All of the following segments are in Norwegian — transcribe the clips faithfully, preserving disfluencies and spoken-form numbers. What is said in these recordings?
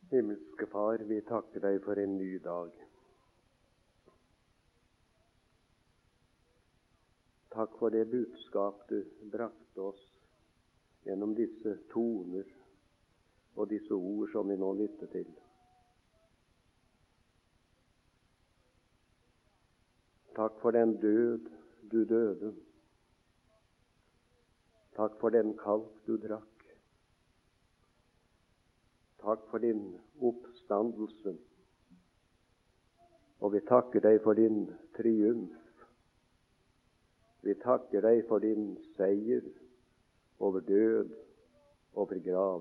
Himmelske Far, vi takker deg for en ny dag. Takk for det budskap du brakte oss gjennom disse toner og disse ord som vi nå lytter til. Takk for den død du døde. Takk for den kalk du drakk. Takk for din oppstandelse. Og vi takker deg for din triumf. Vi takker deg for din seier over død, over grav.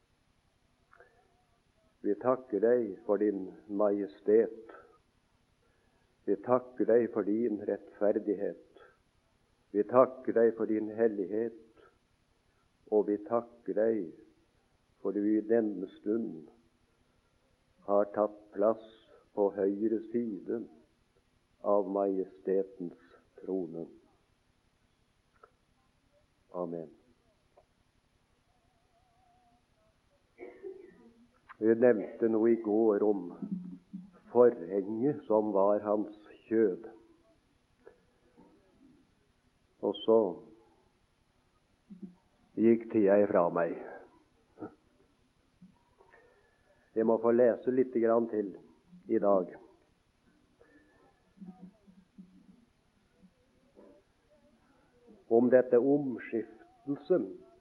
Vi takker deg for din majestet. Vi takker deg for din rettferdighet. Vi takker deg for din hellighet. Og vi takker deg for du i denne stund har tatt plass på høyre side av majestetens trone. Amen. Vi nevnte noe i går om forhenget som var hans kjød. Og så gikk tida ifra meg. Jeg må få lese litt grann til i dag. Om dette omskiftelse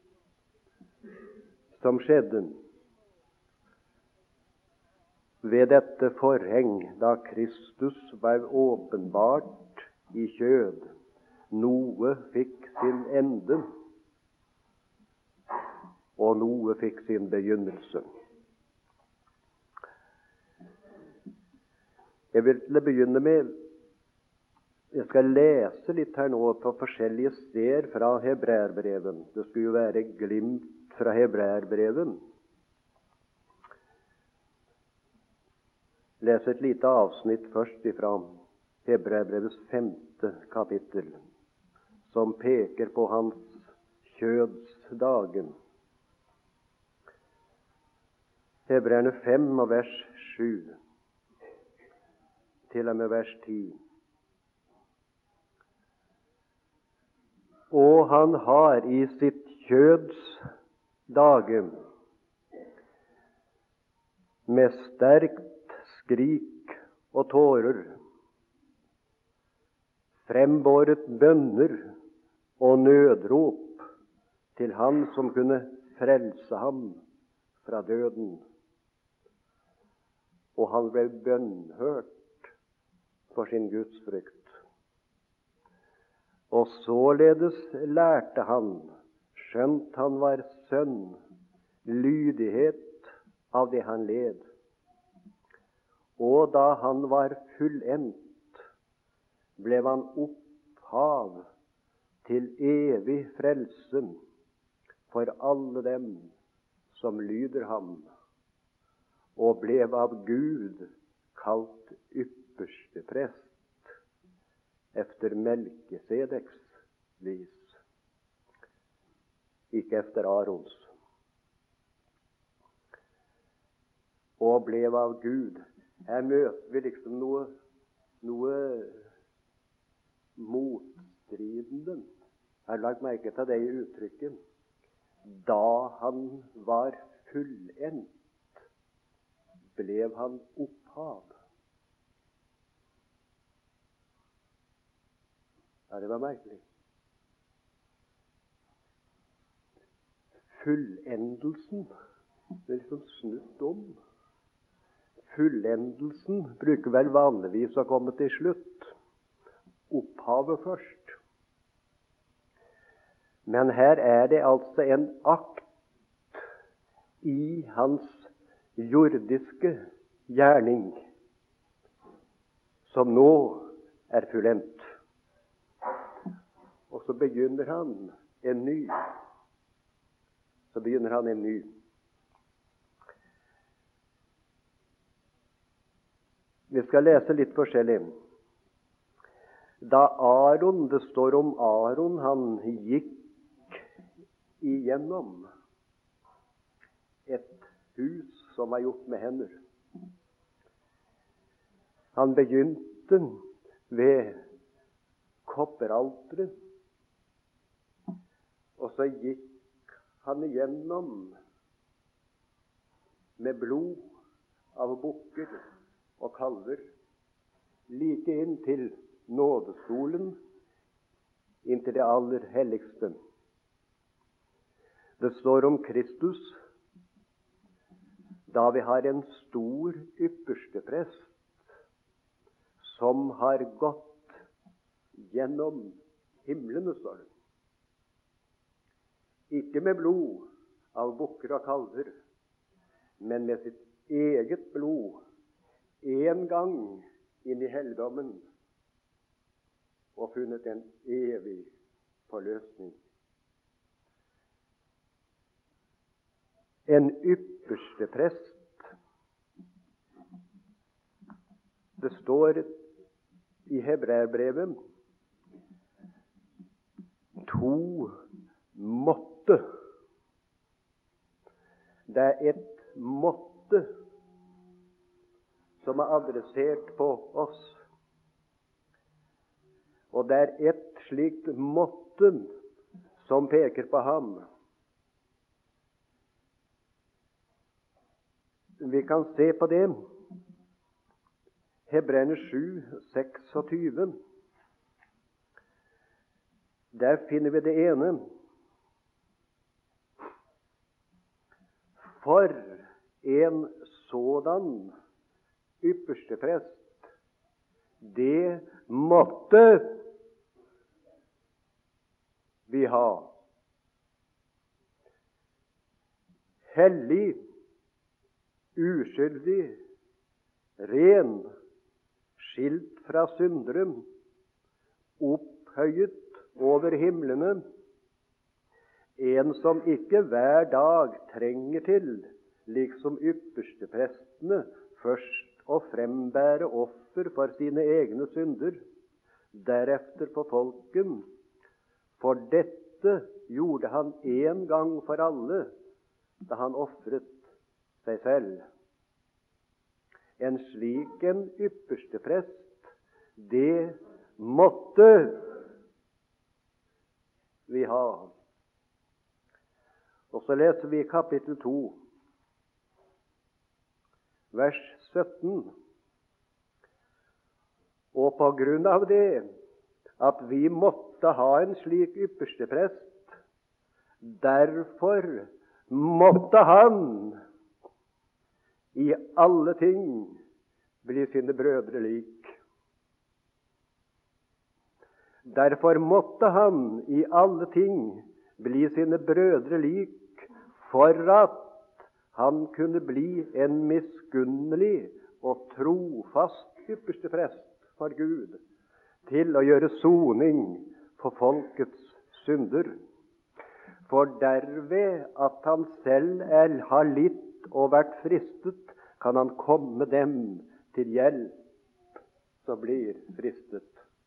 som skjedde ved dette forheng da Kristus var åpenbart i kjød. Noe fikk sin ende, og noe fikk sin begynnelse. Jeg vil til å begynne med Jeg skal lese litt her nå på forskjellige steder fra Hebreerbrevet. Det skulle jo være glimt fra Hebreerbrevet. Les et lite avsnitt først fra Hebreerbrevets femte kapittel, som peker på hans kjødsdagen. Hebreerne fem og vers sju. Til og med vers ti. Og han har i sitt kjøds dage med sterkt skrik og tårer frembåret bønner og nødrop til han som kunne frelse ham fra døden. Og han ble bønnhørt for sin gudsfrykt. Og således lærte han, skjønt han var sønn, lydighet av det han led. Og da han var fullendt, ble han opphav til evig frelse for alle dem som lyder ham, og ble av Gud kalt ypperste prest efter Melkisedeks vis, ikke efter Arons. Og ble av Gud. Her møter vi liksom noe, noe motstridende. Jeg har lagt merke til det i uttrykket. Da han var fullendt, ble han opphav. Ja, det var merkelig. Fullendelsen er liksom snutt om. Fullendelsen bruker vel vanligvis å komme til slutt. Opphavet først. Men her er det altså en akt i hans jordiske gjerning som nå er fullendt. Og så begynner han en ny. Så begynner han en ny. Vi skal lese litt forskjellig. Da Aron, det står om Aron, han gikk igjennom et hus som er gjort med hender. Han begynte ved kopperalteret, og så gikk han igjennom med blod av bukker og kalver, like inn til nådestolen, inn til det aller helligste. Det står om Kristus, da vi har en stor yppersteprest som har gått gjennom himlene, står det. Ikke med blod av bukker og kalver, men med sitt eget blod, en gang inn i helligdommen, og funnet en evig forløsning. En ypperste prest. Det står i Hebreerbrevet to måtte. Det er et måtte som er adressert på oss. Og det er et slikt måtte som peker på ham. Vi kan se på det. Hebreerne sju, seksogtyve. Der finner vi det ene. For en sådan ypperste prest, det måtte vi ha. Hellig, uskyldig, ren, skilt fra syndere, opphøyet over himlene, en som ikke hver dag trenger til, liksom yppersteprestene, først å frembære offer for sine egne synder, derefter for folken. For dette gjorde han en gang for alle, da han ofret seg selv. En slik en yppersteprest, det måtte vi ha. Og så leser vi kapittel to, vers sytten. Og på grunn av det, at vi måtte ha en slik yppersteprest, derfor måtte han i alle ting bli sine brødre lik. Derfor måtte han i alle ting bli sine brødre lik, for at han kunne bli en miskunnelig og trofast yppersteprest for Gud, til å gjøre soning for folkets synder. For derved at han selv er, har litt og vært fristet, kan han komme dem til hjelp som blir fristet.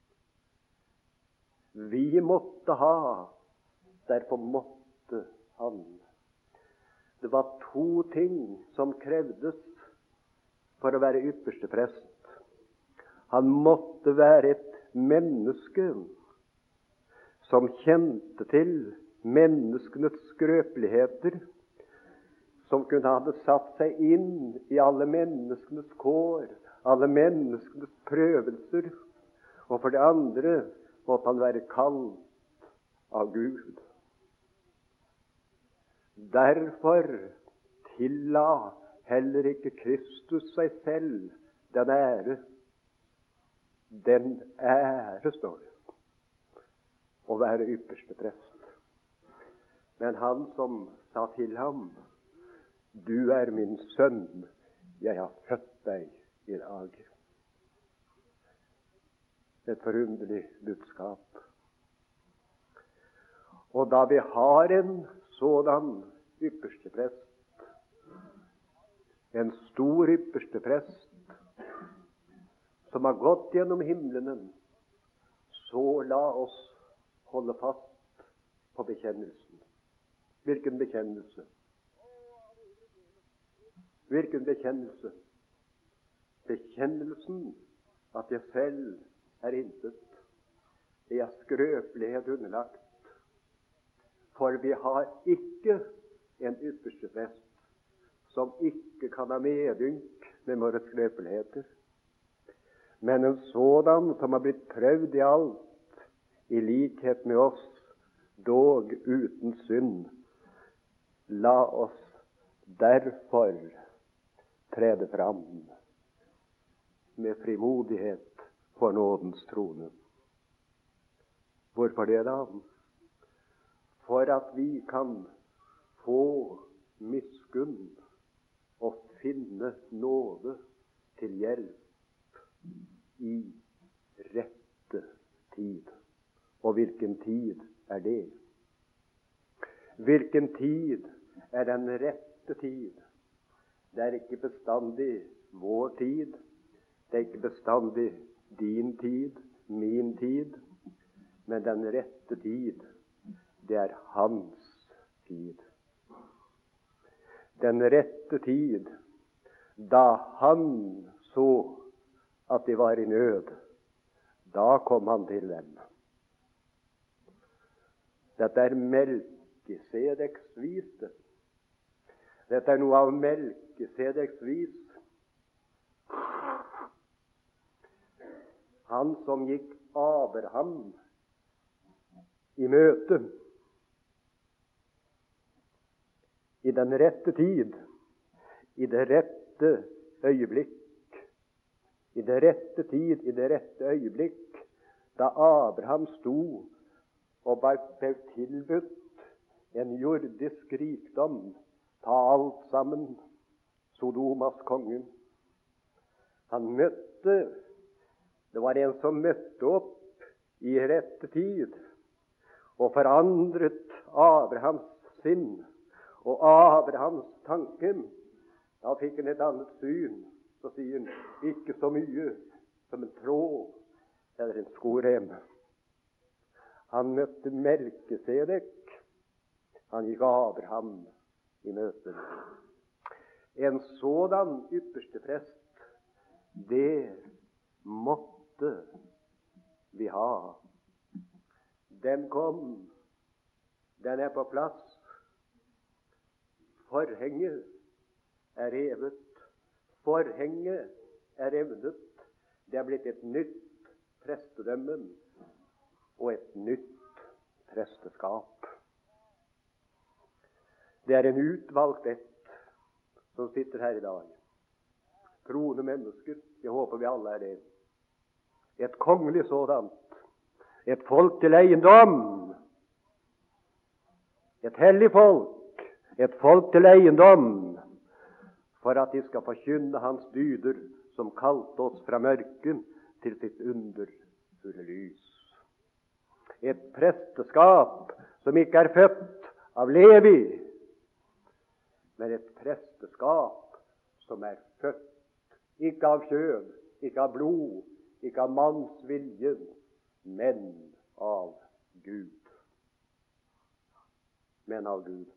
Vi måtte ha, derfor måtte han. Det var to ting som krevdes for å være ypperste prest. Han måtte være et menneske som kjente til menneskenes skrøpeligheter, som kunne ha satt seg inn i alle menneskenes kår, alle menneskenes prøvelser. Og for det andre måtte han være kalt av Gud. Derfor tilla heller ikke Kristus seg selv den ære. Den ære, står det, å være ypperste prest. Men han som sa til ham, du er min sønn, jeg har født deg i dag. Et forunderlig budskap. Og da vi har en sådan ypperste prest, en stor ypperste prest, som har gått gjennom himmelen, så la oss holde fast på bekjennelsen. Hvilken bekjennelse? Hvilken bekjennelse? Bekjennelsen at jeg selv er intet. Jeg er skrøpelighet underlagt. For vi har ikke en ypperste prest som ikke kan ha medynk med våre skrøpeligheter, men en sådan som har blitt prøvd i alt, i likhet med oss, dog uten synd. La oss derfor trede fram med frimodighet for nådens trone. Hvorfor det da? For at vi kan få miskunn og finne nåde til hjelp i rette tid. Og hvilken tid er det? Hvilken tid er den rette tid? Det er ikke bestandig vår tid. Det er ikke bestandig din tid, min tid. Men den rette tid, det er hans tid. Den rette tid, da han så at de var i nød, da kom han til dem. Dette er Melkisedeks vise. Dette er noe av Melkisedeks vis. Han som gikk Abraham i møte i den rette tid, i det rette øyeblikk, i det rette tid, i det rette øyeblikk, da Abraham sto og ble tilbudt en jordisk rikdom, ta alt sammen, Sodomas konge. Han møtte, det var en som møtte opp i rette tid, og forandret Abrahams sinn og Abrahams tanke. Da fikk han et annet syn. Så sier han, ikke så mye som en tråd eller en skorem. Han møtte Melkisedek. Han gikk Abraham i møte. En sådan ypperste prest, det måtte vi ha. Den kom, den er på plass. Forhenget er revet. Forhenget er revnet. Det er blitt et nytt prestedømme og et nytt presteskap. Det er en utvalgt ett som sitter her i dag. Troende mennesker, jeg håper vi alle er det. Et kongelig sådant. Et folk til eiendom. Et hellig folk. Et folk til eiendom. For at de skal forkynne hans dyder, som kalte oss fra mørken til sitt underfulle lys. Et presteskap som ikke er født av Levi, men et presteskap som er født ikke av kjød, ikke av blod, ikke av manns vilje, men av Gud. Men av Gud.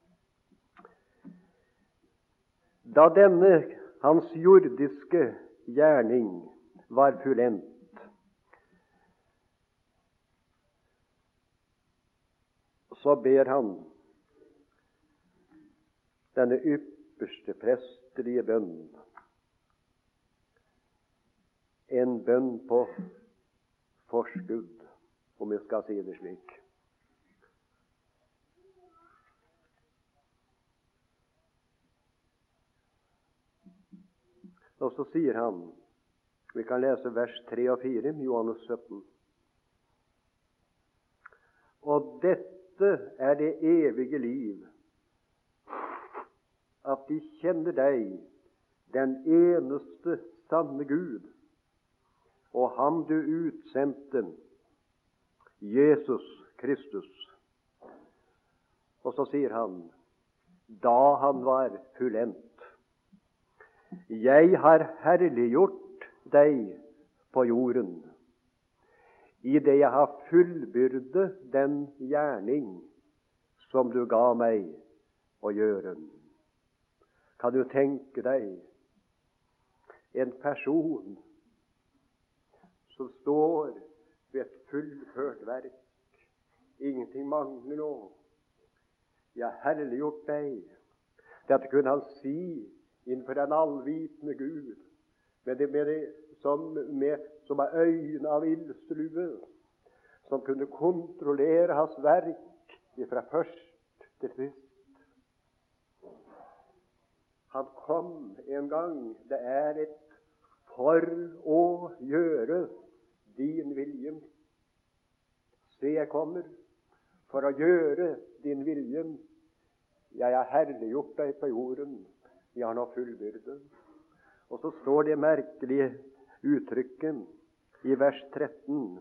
Da denne hans jordiske gjerning var fullendt, så ber han denne ypperste prestelige bønn, en bønn på forskudd, om jeg skal si det slik. Og så sier han, vi kan lese vers tre og fire, Johannes sytten. Og dette er det evige liv, at de kjenner deg, den eneste sanne Gud, og ham du utsendte, Jesus Kristus. Og så sier han, da han var fullendt, jeg har herliggjort deg på jorden, i det jeg har fullbyrdet den gjerning som du ga meg å gjøre. Kan du tenke deg en person som står ved et fullført verk? Ingenting mangler nå. Jeg har herliggjort deg. Dette kunne han si innenfor den allvitende Gud, med det, med det som, med, som er øyne av ildslue, som kunne kontrollere hans verk fra først til sist. Han kom en gang. Det er et for å gjøre din vilje. Se, jeg kommer for å gjøre din vilje. Jeg har herliggjort deg på jorden. Jeg har nå fullbyrdet. Og så står det merkelige uttrykket i vers tretten.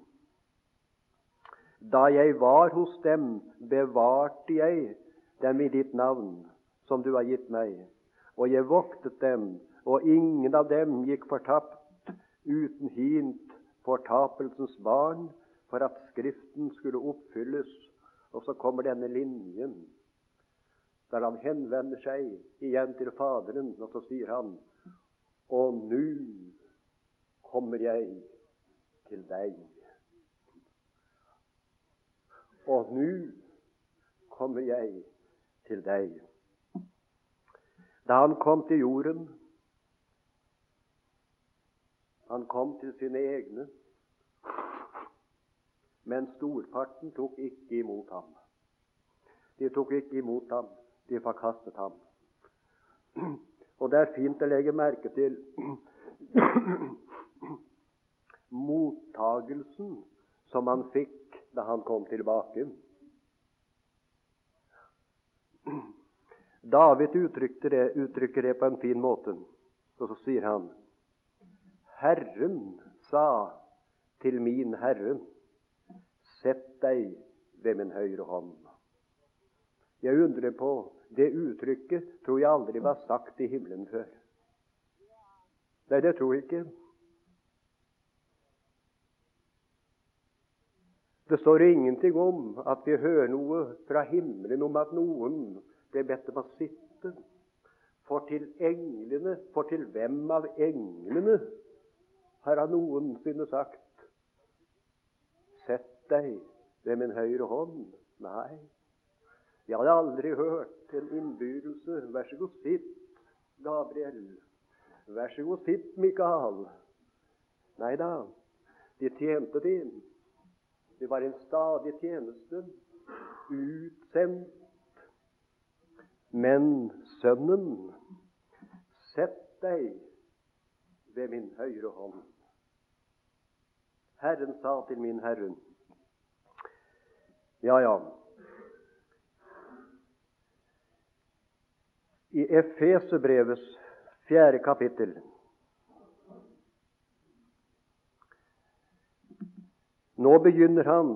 Da jeg var hos dem, bevarte jeg dem i ditt navn, som du har gitt meg. Og jeg voktet dem, og ingen av dem gikk fortapt, uten hint fortapelsens barn, for at Skriften skulle oppfylles. Og så kommer denne linjen, der han henvender seg igjen til Faderen, og så sier han: og nå kommer jeg til deg. Og nå kommer jeg til deg. Da han kom til jorden, han kom til sine egne, men storparten tok ikke imot ham. De tok ikke imot ham, de forkastet ham. Og det er fint å legge merke til mottagelsen som han fikk da han kom tilbake. David uttrykker det, uttrykker det på en fin måte, og så sier han: Herren sa til min Herre, sett deg ved min høyre hånd. Jeg undrer på, det uttrykket tror jeg aldri var sagt i himmelen før. Nei, det tror jeg ikke. Det står ingenting om at vi hører noe fra himmelen om at noen ble bedt om å sitte. For til englene, for til hvem av englene har han noensinne sagt: sett deg ved min høyre hånd? Nei. Jeg hadde aldri hørt en innbydelse: vær så god, sitt, Gabriel. Vær så god, sitt, Mikael. Nei da, de tjente din. Det var en stadig tjeneste, utsendt. Men sønnen, sett deg ved min høyre hånd. Herren sa til min Herre. Ja, ja. I Efeserbrevets fjerde kapittel nå begynner han,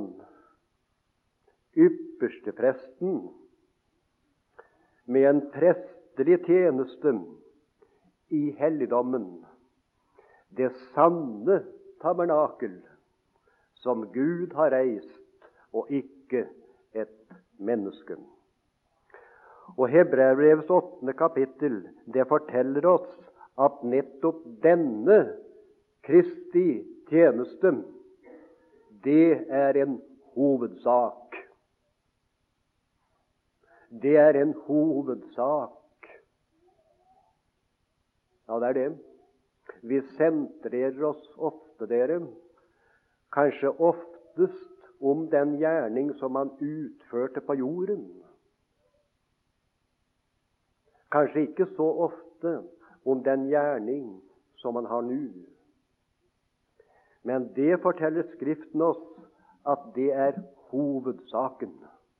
ypperste presten, med en prestelig tjeneste i helligdommen, det sanne tabernakel som Gud har reist, og ikke et menneske. Og Hebreerbrevets åttende kapittel, det forteller oss at nettopp denne Kristi tjeneste, det er en hovedsak. Det er en hovedsak. Ja, det er det. Vi sentrerer oss ofte, dere, kanskje oftest om den gjerning som han utførte på jorden. Kanskje ikke så ofte om den gjerning som han har nå. Men det forteller Skriften oss at det er hovedsaken.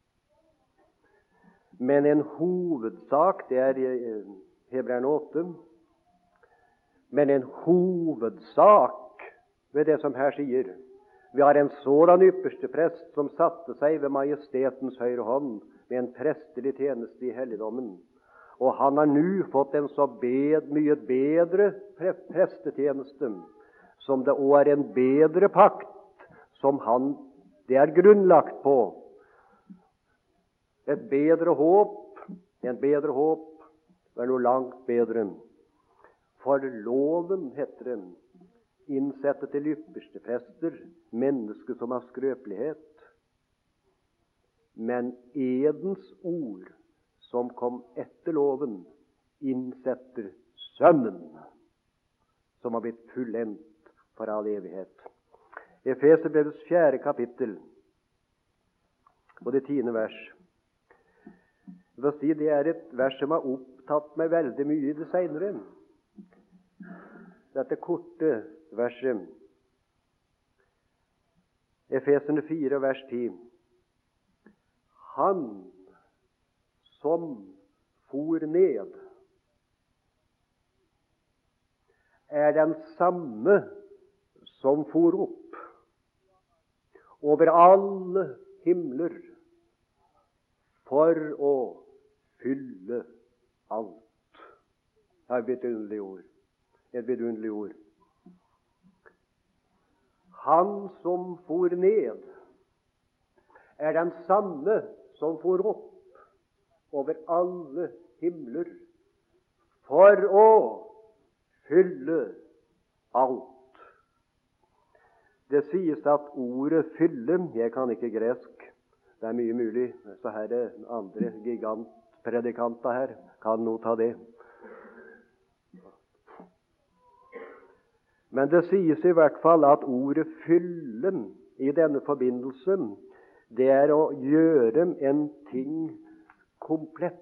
Men en hovedsak, det er Hebreerne åtte, men en hovedsak ved det som her sier: vi har en sådan ypperste prest som satte seg ved majestetens høyre hånd med en prestelig tjeneste i helligdommen. Og han har nå fått en så bed, mye bedre prestetjeneste, som det også er en bedre pakt, som han, det er grunnlagt på. Et bedre håp, en bedre håp, Det er noe langt bedre. For loven, heter det, innsette til ypperste prester mennesker som har skrøpelighet. Men edens ord, som kom etter loven, innsetter Sønnen, som har blitt fullendt for all evighet. Efeserbrevets fjerde kapittel, og det tiende vers. Jeg vil si det er et vers som har opptatt meg veldig mye i det senere. Dette korte verset. Efeserne fire, vers ti. Han som for ned, er den samme som for opp over alle himler for å fylle alt. Det er et vidunderlig ord. Et vidunderlig ord. Han som for ned, er den samme som for opp over alle himler for å fylle alt. Det sies at ordet fylle, jeg kan ikke gresk, det er mye mulig, så her er andre gigantpredikanter her, kan nå ta det. Men det sies i hvert fall at ordet fylle i denne forbindelse, det er å gjøre en ting komplett.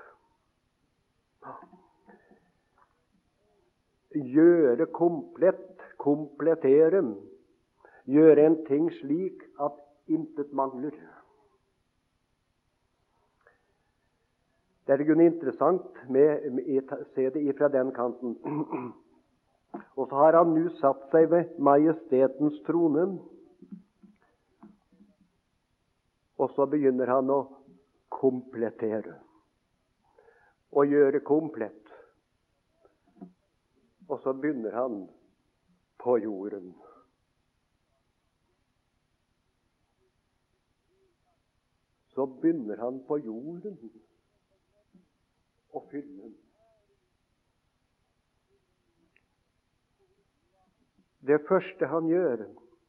Gjøre komplett, komplettere. Gjøre en ting slik at intet mangler. Det er jo interessant med, med å se det ifra den kanten. Og så har han nå satt seg ved majestetens trone, og så begynner han å komplettere. Å gjøre komplett. Og så begynner han på jorden. Så begynner han på jorden å fylle. Det første han gjør,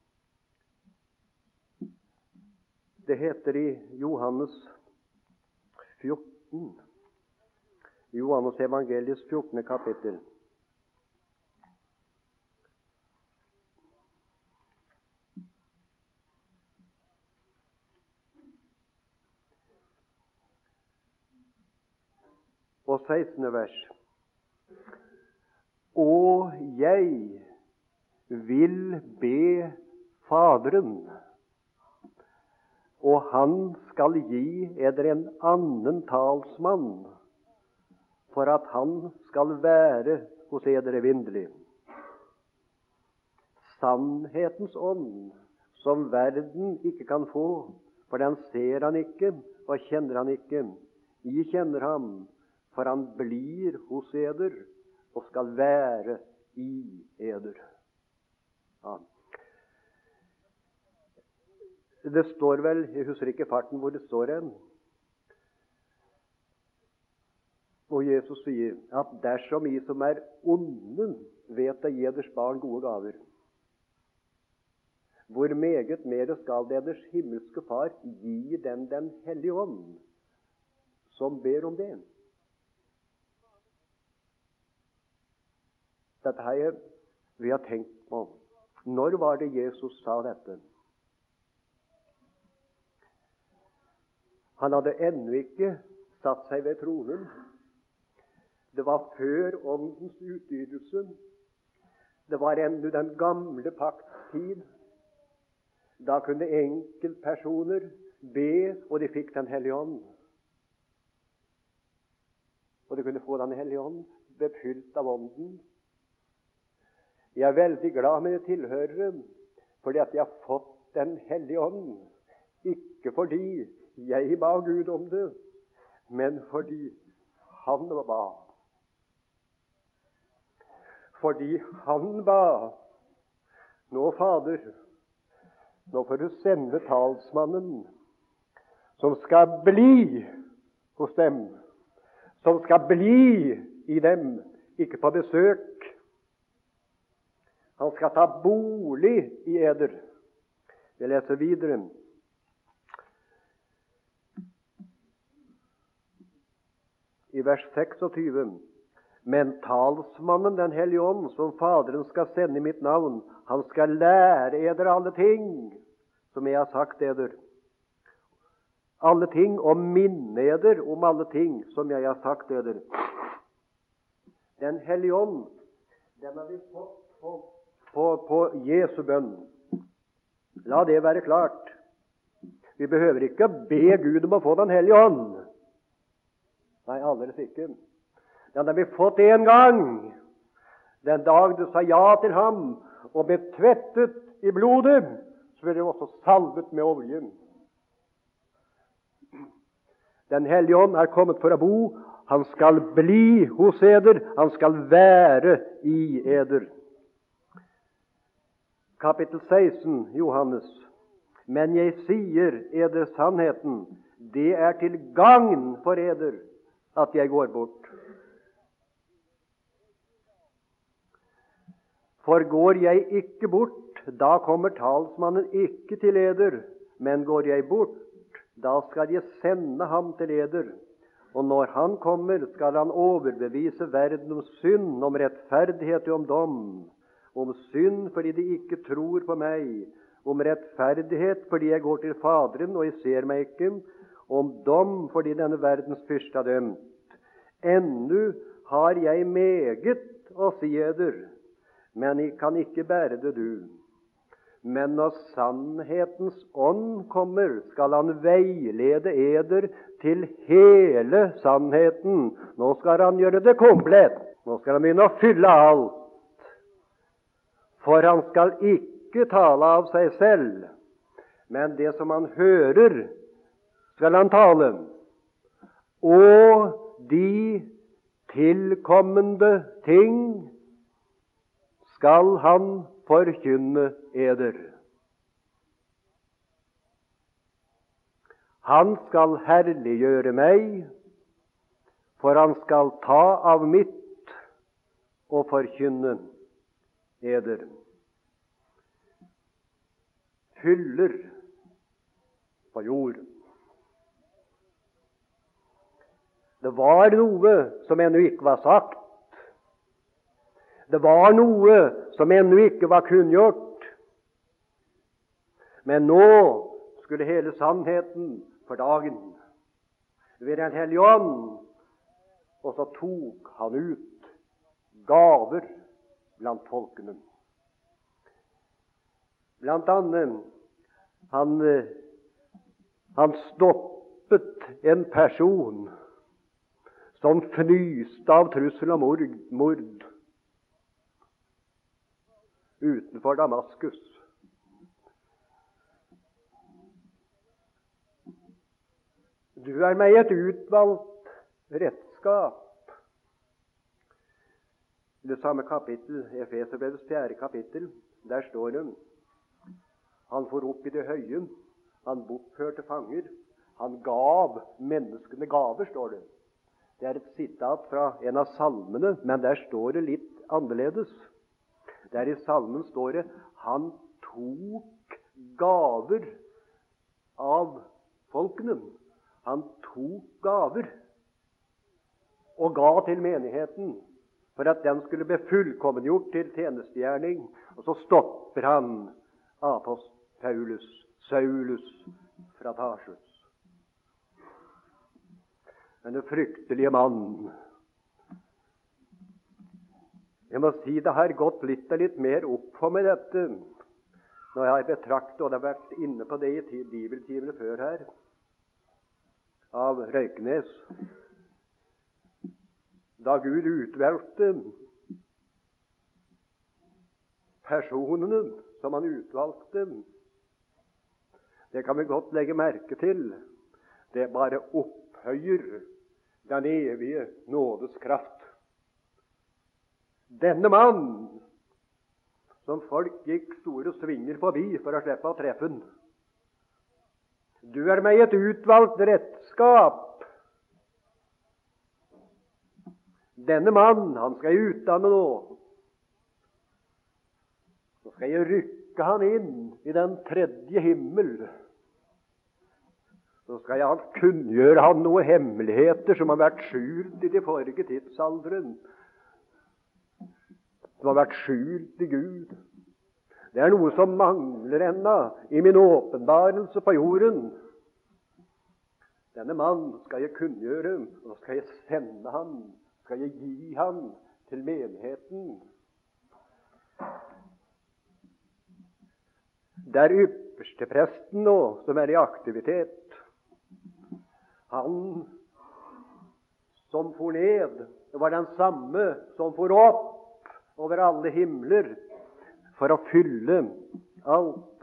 det heter i Johannes fjorten, Johannes evangeliets fjortende kapittel. Og sekstende vers. Og jeg vil be Faderen, og han skal gi eder en annen talsmann, for at han skal være hos eder evinnelig. Sannhetens ånd, som verden ikke kan få, for den ser han ikke og kjenner han ikke. I kjenner ham, for han blir hos eder og skal være i eder. Ja. Det står vel, jeg husker ikke farten hvor det står hen, og Jesus sier at dersom I som er onde vet å gi eders barn gode gaver, hvor meget mer skal eders himmelske far gi dem den hellige ånd, som ber om det. Dette har jeg, vi har tenkt på. Når var det Jesus sa dette? Han hadde ennå ikke satt seg ved tronen. Det var før åndens utgytelse. Det var ennå den gamle pakts tid. Da kunne enkeltpersoner be, og de fikk Den hellige ånd. Og de kunne få Den hellige ånd befylt av ånden. Jeg er veldig glad med tilhørere, fordi at jeg har fått Den hellige ånd. Ikke fordi jeg ba Gud om det, men fordi Han ba. Fordi Han ba. Nå, Fader, nå får du sende talsmannen som skal bli hos dem, som skal bli i dem, ikke på besøk. Han skal ta bolig i eder. Vi leser videre. I vers seksogtyve. Men talsmannen, den hellige ånd, som Faderen skal sende i mitt navn, han skal lære eder alle ting, som jeg har sagt eder. Alle ting, og minne eder om alle ting, som jeg har sagt eder. Den hellige ånd, den har vi fått på, på, på Jesu bønn. La det være klart. Vi behøver ikke be Gud om å få den hellige ånd. Nei, aldeles ikke. Den har vi fått en gang. Den dag du sa ja til ham og ble tvettet i blodet, så ble du også salvet med oljen. Den hellige ånd er kommet for å bo. Han skal bli hos eder. Han skal være i eder. Kapittel seksten, Johannes. Men jeg sier eder sannheten. Det er til gagn for eder at jeg går bort. For går jeg ikke bort, da kommer talsmannen ikke til eder, men går jeg bort, da skal jeg sende ham til eder. Og når han kommer, skal han overbevise verden om synd, om rettferdighet og om dom. Om synd fordi de ikke tror på meg, om rettferdighet fordi jeg går til Faderen og jeg ser meg ikke, om dom fordi denne verdens fyrste er dømt. Ennu har jeg meget å si eder, men jeg kan ikke bære det du. Men når sannhetens ånd kommer, skal han veilede eder til hele sannheten. Nå skal han gjøre det komplett. Nå skal han begynne å fylle alt. For han skal ikke tale av seg selv, men det som han hører, skal han tale. Og de tilkommende ting skal han forkynne eder. Han skal herliggjøre meg, for han skal ta av mitt og forkynne eder. Fyller på jorden. Det var noe som ennå ikke var sagt. Det var noe som ennå ikke var kunngjort. Men nå skulle hele sannheten for dagen ved Den hellige ånd. Og så tok han ut gaver blant folkene. Blant annet han, han stoppet en person som fnyste av trussel om mord, mord utenfor Damaskus. Du er meg et utvalgt redskap. I det samme kapittel, Efeserbrevets fjerde kapittel, der står det: han for opp i det høye, han bortførte fanger, han gav menneskene gaver, står det. Det er et sitat fra en av salmene, men der står det litt annerledes. Der i salmen står det: han tok gaver av folkene. Han tok gaver og ga til menigheten for at den skulle bli fullkommengjort til tjenestegjerning. Og så stopper han apostel Paulus, Saulus fra Tarsus. Denne fryktelige mannen. Jeg må si det har gått litt og litt mer opp for meg dette, når jeg har betraktet, og det har vært inne på det i bibeltimene før her, av Røyknes. Da Gud utvalgte personene som han utvalgte, det kan vi godt legge merke til. Det bare opphøyer den evige nådes kraft. Denne mann, som folk gikk store svinger forbi for å slippe å treffe den. Du er meg et utvalgt redskap. Denne mann, han skal jeg utdanne nå. Så skal jeg rykke han inn i den tredje himmel. Så skal jeg kunngjøre han noen hemmeligheter som har vært skjult i de forrige tidsalderen. Som har vært skjult i Gud. Det er noe som mangler ennå i min åpenbarelse på jorden. Denne mann skal jeg kunngjøre, og så skal jeg sende han, skal jeg gi han til menigheten. Det er ypperstepresten nå som er i aktivitet. Han som for ned, det var den samme som for opp over alle himler for å fylle alt.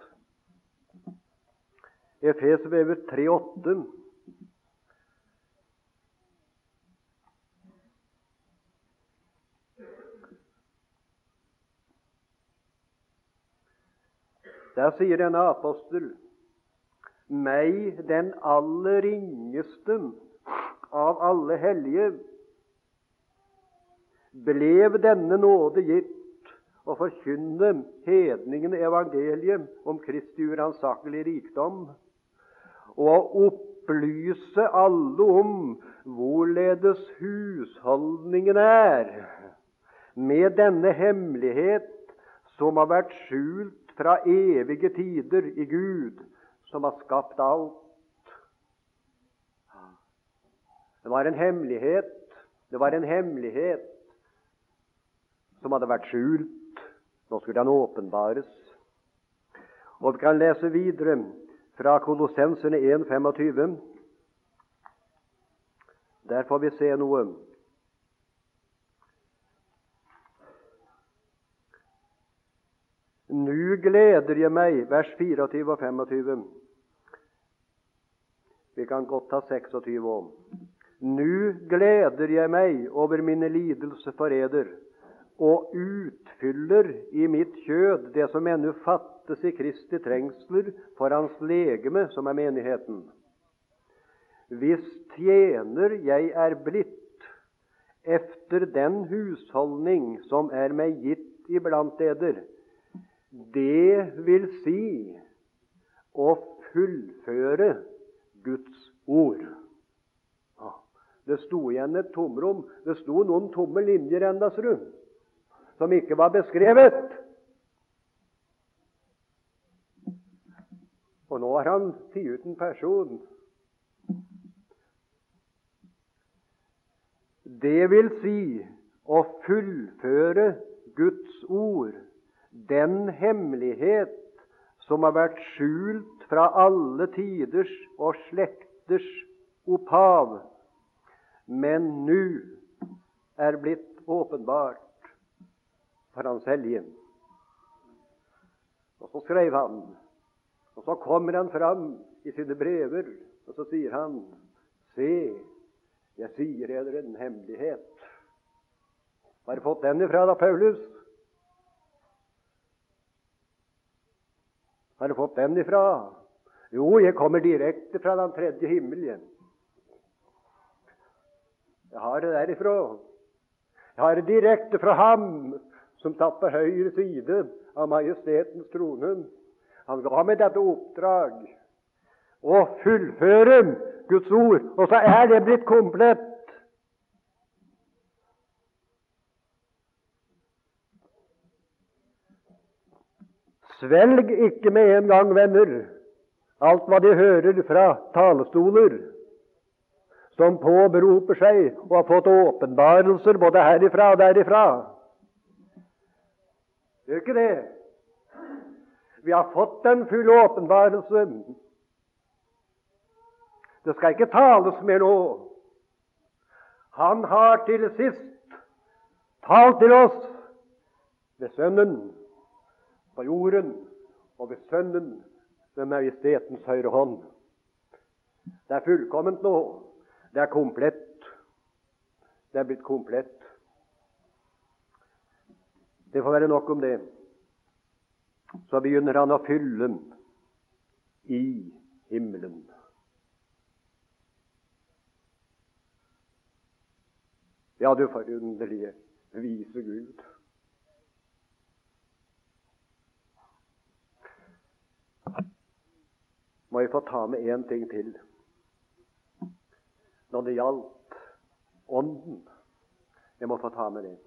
Efeserbrevet tre åtte. Der sier denne apostel: meg, den aller ringeste av alle hellige, blev denne nåde gitt å forkynne hedningene evangeliet om Kristi uransakelige rikdom, og å opplyse alle om hvorledes husholdningen er med denne hemmelighet som har vært skjult fra evige tider i Gud, som har skapt alt. Det var en hemmelighet, det var en hemmelighet som hadde vært skjult. Nå skulle den åpenbares. Og vi kan lese videre fra Kolossenserne en tjuefem. Der får vi se noe. Nu gleder jeg meg, vers tjuefire og tjuefem. Vi kan godt ta tjueseks om. Nu gleder jeg meg over mine lidelse for eder, og utfyller i mitt kjød det som ennå fattes i Kristi trengsler for hans legeme, som er menigheten. Hvis tjener jeg er blitt efter den husholdning som er meg gitt iblant eder, det vil si å fullføre Guds ord. Ja, det sto igjen et tomrom. Det sto noen tomme linjer enda, ser du, som ikke var beskrevet. Og nå har han tatt ut en person. Det vil si å fullføre Guds ord, den hemmelighet som har vært skjult fra alle tiders og slekters opphav, men nå er blitt åpenbart for hans hellige. Og så skrev han, og så kommer han fram i sine brever, og så sier han: se, jeg sier dere en hemmelighet. Har du fått den ifra da, Paulus? Har du fått den ifra? Jo, jeg kommer direkte fra den tredje himmelen. Jeg har det derifra. Jeg har det direkte fra ham som tatt på høyre side av majestetens trone. Han ga meg dette oppdrag å fullføre Guds ord, og så er det blitt komplett. Svelg ikke med en gang, venner, alt hva de hører fra talestoler, som påberoper seg og har fått åpenbarelser både herifra og derifra. Gjør ikke det. Vi har fått den fulle åpenbarelse. Det skal ikke tales mer nå. Han har til sist talt til oss ved Sønnen på jorden, og ved Sønnen ved majestetens høyre hånd. Det er fullkomment nå. Det er komplett. Det er blitt komplett. Det får være nok om det. Så begynner han å fylle i himmelen. Ja, du forunderlige, vise Gud. Må jeg få ta med en ting til når det gjaldt ånden. Jeg må få ta med det.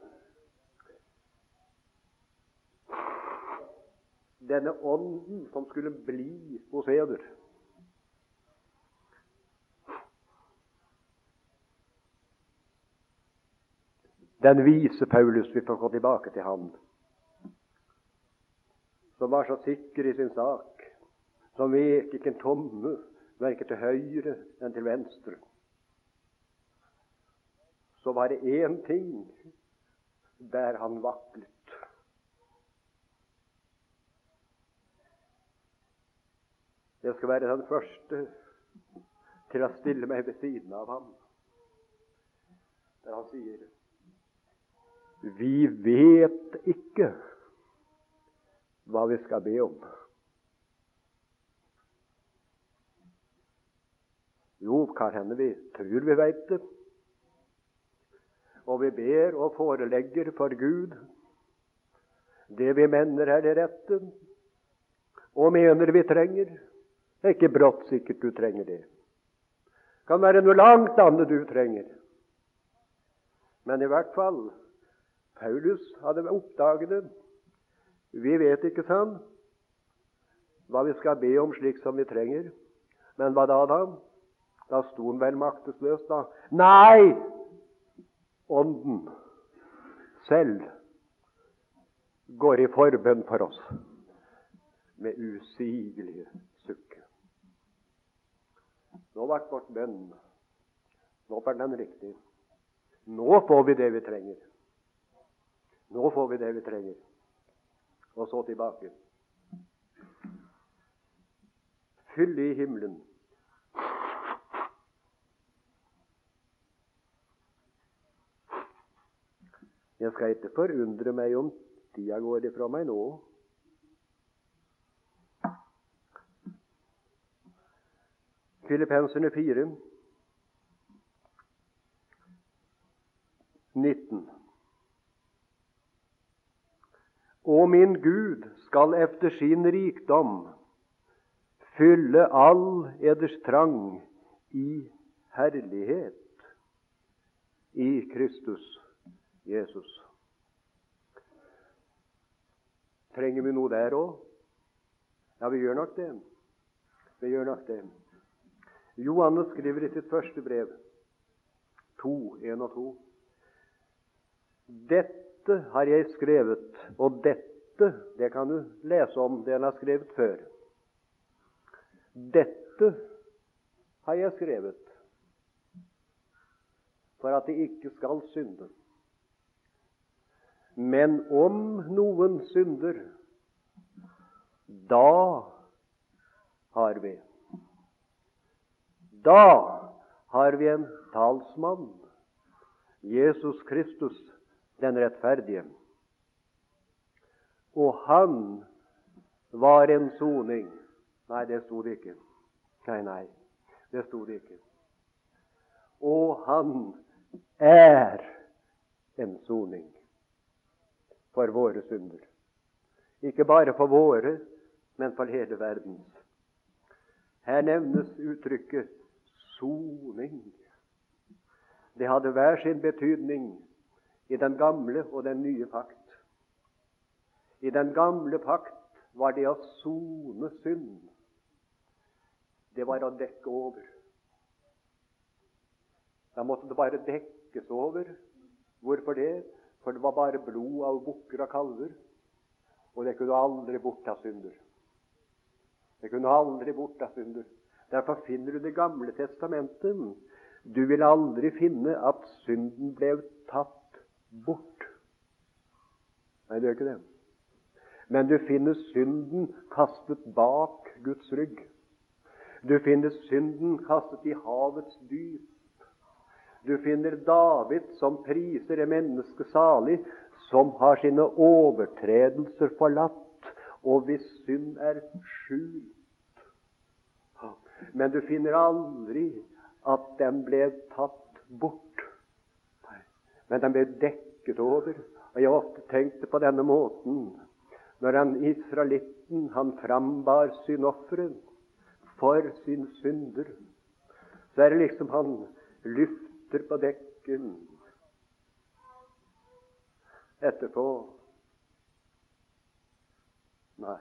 Denne ånden som skulle bli hos eder, den vise Paulus, vi får gå tilbake til ham, som var så sikker i sin sak, som vek ikke en tomme, hverken til høyre enn til venstre. Så var det én ting der han vaklet. Jeg skal være den første til å stille meg ved siden av ham, der han sier: vi vet ikke hva vi skal be om. Jo, kan hende vi tror vi vet det, og vi ber og forelegger for Gud det vi mener er det rette, og mener vi trenger. Det er ikke brått sikkert du trenger det. Det kan være noe langt annet du trenger. Men i hvert fall, Paulus hadde oppdaget det. Vi vet ikke sånn hva vi skal be om slik som vi trenger. Men hva da da? Da sto han vel maktesløs da. Nei! Ånden selv går i forbønn for oss med usigelige sukk. Nå ble vårt bønn, nå ble den riktig. Nå får vi det vi trenger. Nå får vi det vi trenger. Og så tilbake. Fyll i himmelen. Jeg skal ikke forundre meg om tida går ifra meg nå. Filippenserne fire, nitten. Og min Gud skal efter sin rikdom fylle all eders trang i herlighet i Kristus Jesus. Trenger vi noe der også? Ja, vi gjør nok det. Vi gjør nok det. Johannes skriver i sitt første brev, to, en og to. Dette har jeg skrevet, og dette, det kan du lese om det han har skrevet før. Dette har jeg skrevet, for at de ikke skal synde. Men om noen synder, da har vi Da har vi en talsmann, Jesus Kristus, den rettferdige. Og han var en soning. Nei, det sto det ikke. Nei, nei, det sto det ikke. Og han er en soning for våre synder. Ikke bare for våre, men for hele verdens. Her nevnes uttrykket soning. Det hadde hver sin betydning i den gamle og den nye pakt. I den gamle pakt var det å sone synd. Det var å dekke over. Da måtte det bare dekkes over. Hvorfor det? For det var bare blod av bukker og kalver, og det kunne aldri bortta synder. Det kunne aldri bortta synder. Derfor finner du Det gamle testamentet. Du vil aldri finne at synden ble tatt bort. Nei, det gjør ikke det. Men du finner synden kastet bak Guds rygg. Du finner synden kastet i havets dyp. Du finner David som priser det menneske salig, som har sine overtredelser forlatt, og hvis synd er skjult. Men du finner aldri at den ble tatt bort. men de ble dekket over. Og jeg har ofte tenkt det på denne måten. Når han israelitten, han frambar syndofferet for sin synder, så er det liksom han lyfter på dekken. Etterpå nei,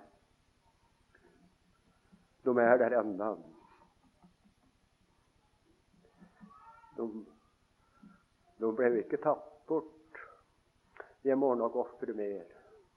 de er der enda. De, de ble ikke tatt bort. Jeg må nok ofre mer.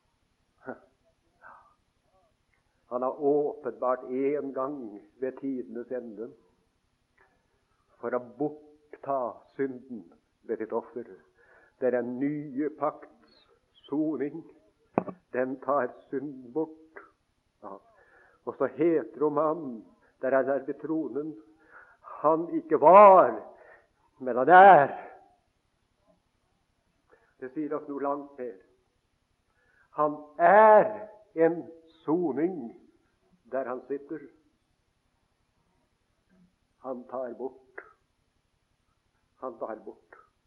Han har åpenbart en gang ved tidenes ende for å bortta synden ved sitt offer. Det er en nye pakts soning. Den tar synden bort. Ja. Og så heter det om han, der han er ved tronen, han ikke var, men han er. Det sier oss noe langt mer. Han er en soning der han sitter. Han tar bort. Han tar bort.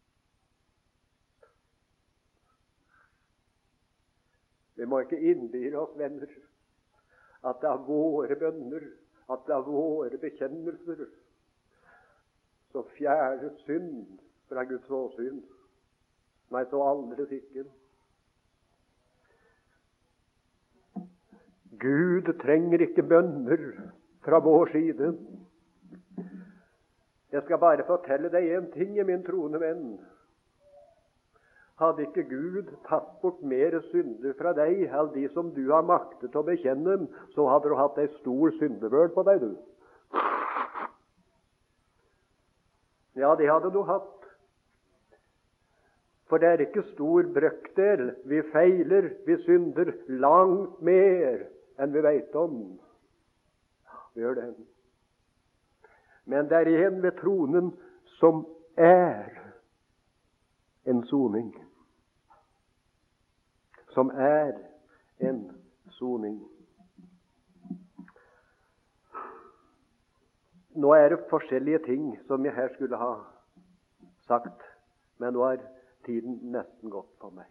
Vi må ikke innbille oss, venner, at det er våre bønner, at det er våre bekjennelser som fjerner synd fra Guds åsyn. Nei, så aldeles ikke. Gud trenger ikke bønner fra vår side. Jeg skal bare fortelle deg en ting, min troende venn. Hadde ikke Gud tatt bort mer synder fra deg enn de som du har maktet å bekjenne, så hadde du hatt ei stor syndebørd på deg, du. Ja, det hadde du hatt. For det er ikke stor brøkdel. Vi feiler, vi synder langt mer enn vi vet om. Vi gjør det. Men det er en ved tronen som er en soning. Som er en soning. Nå er det forskjellige ting som jeg her skulle ha sagt, men nå er tiden nesten gått på meg.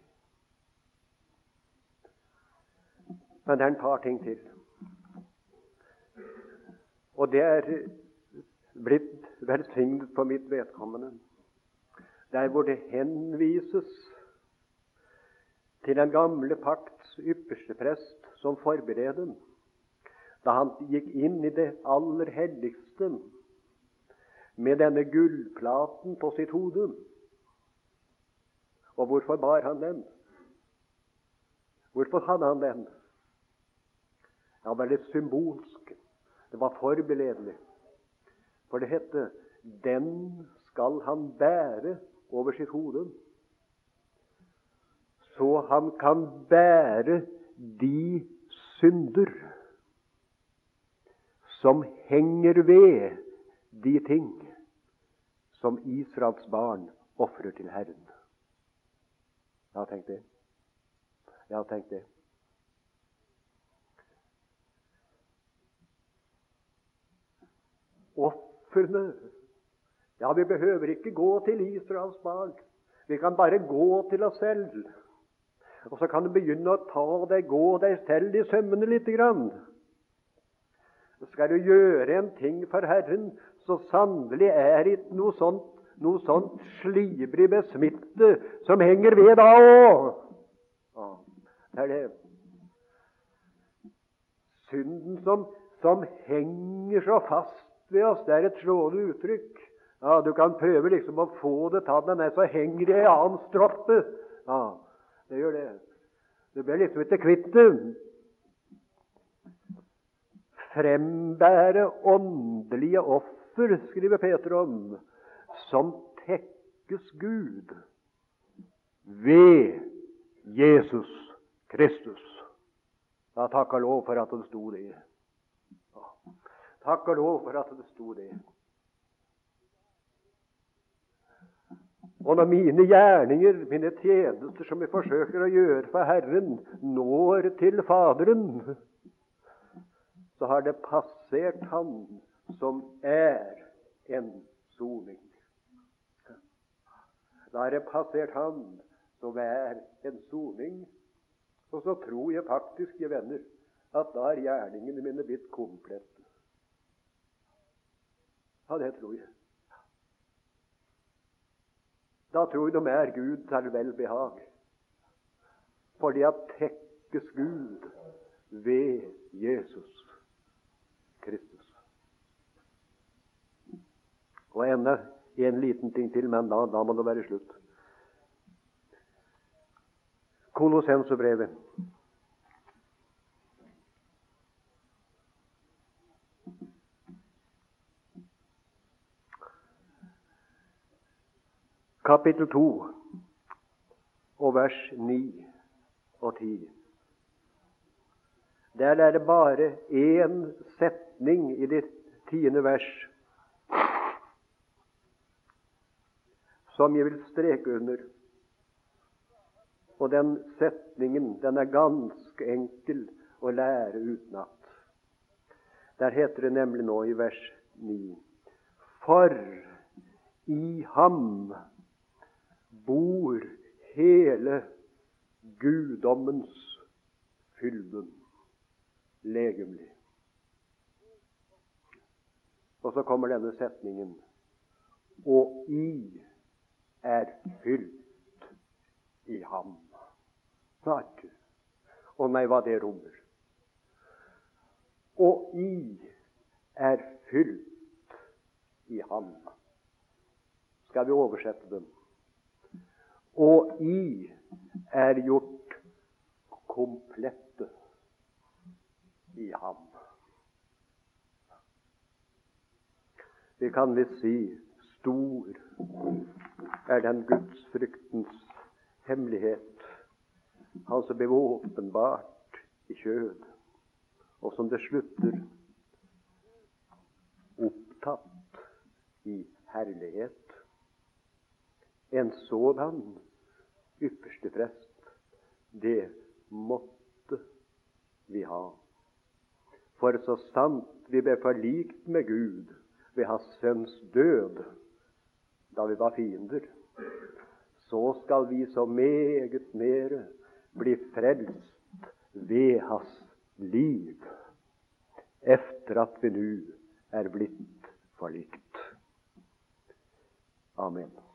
Men det er en par ting til. Og det er blitt velsignet på mitt vedkommende. Der hvor det henvises til den gamle pakts ypperste prest som forberedte, da han gikk inn i det aller helligste med denne gullplaten på sitt hode. Og hvorfor bar han den? Hvorfor hadde han den? Det var litt symbolsk. Det var forberedelig. For det hette, den skal han bære over sitt hode, så han kan bære de synder som henger ved de ting som Israels barn ofrer til Herren. Jeg har tenkt det. Jeg har tenkt det. Ofrene. Ja, vi behøver ikke gå til Israels barn. Vi kan bare gå til oss selv. Og så kan du begynne å ta deg, gå deg selv i sømmene litt grann. Skal du gjøre en ting for Herren, så sannelig er det ikke noe sånt, noe sånt slibrig besmitte som henger ved da også. Ja, det er det. Synden som, som henger så fast ved oss, det er et slående uttrykk. Ja, du kan prøve liksom å få det tatt den, så henger det i annen stroppe. Ja, det gjør det. Du blir liksom ikke kvitt det. Frembære åndelige offer, skriver Peter om, som tekkes Gud ved Jesus Kristus. Ja, takk og lov for at det sto det. Ja, takk og lov for at det sto det. Og når mine gjerninger, mine tjenester som jeg forsøker å gjøre for Herren, når til Faderen, så har det passert Han som er en soning. Da er det passert Han som er en soning. Og så tror jeg faktisk, jeg venner, at da er gjerningene mine blitt komplette. Ja, det tror jeg. Da tror jeg de er Gud til velbehag. Fordi at tekkes Gud ved Jesus Kristus. Og enda en liten ting til, men da, da må det være slutt. Kolossenserbrevet. Kapittel to og vers ni og ti. Der er det bare én setning i det tiende vers som jeg vil streke under. Og den setningen, den er ganske enkel å lære utenat. Der heter det nemlig nå i vers ni: For i ham bor hele guddommens fylde legemlig. Og så kommer denne setningen: Og I er fylt i ham. Natt. Og nei, hva det rommer. Og I er fylt i ham. Skal vi oversette den? Og I er gjort komplette i ham. Vi kan visst si stor er den gudsfryktens hemmelighet, Han som ble åpenbart i kjød, og som det slutter opptatt i herlighet. En sådan ypperste prest, det måtte vi ha. For så sant vi ble forlikt med Gud ved hans sønns død, da vi var fiender, så skal vi så meget mere bli frelst ved hans liv, efter at vi nu er blitt forlikt. Amen.